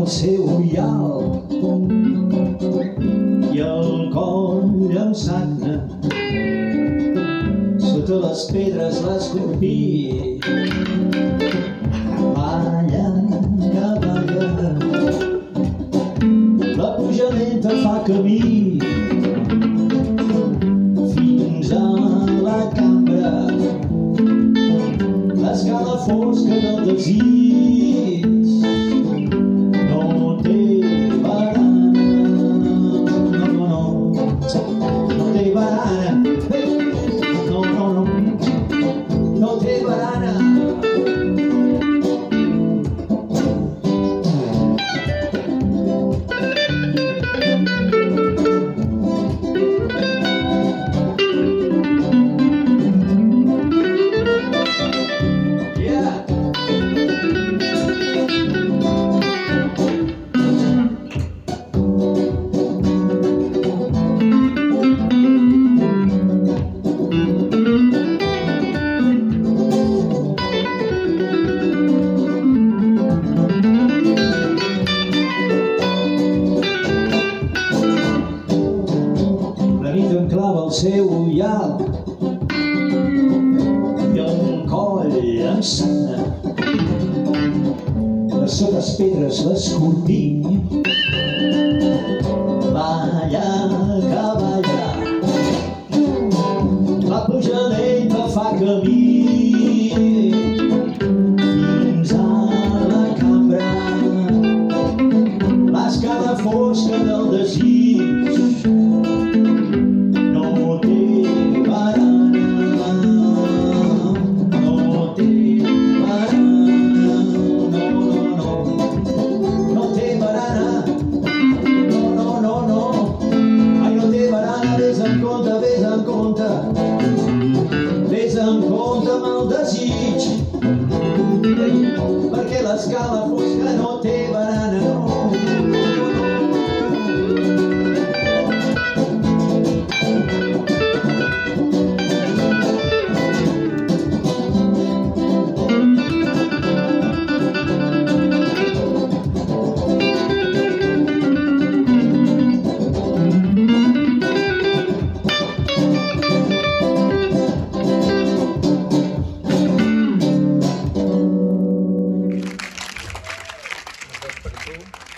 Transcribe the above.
el seu ullal i el coll em sagna. Sota les pedres l'escorpí balla que balla. La pluja lenta fa camí fins a la cambra. L'escala fosca del desig no té barana. No té barana. No té barana. Clava el seu ullal i el coll em sagna. De sota les pedres l'escorpí balla que balla. La pluja lenta fa camí fins a la cambra. L'escala fosca del desig vés en compte amb el desig, perquè l'escala fosca no té barana. Per tu.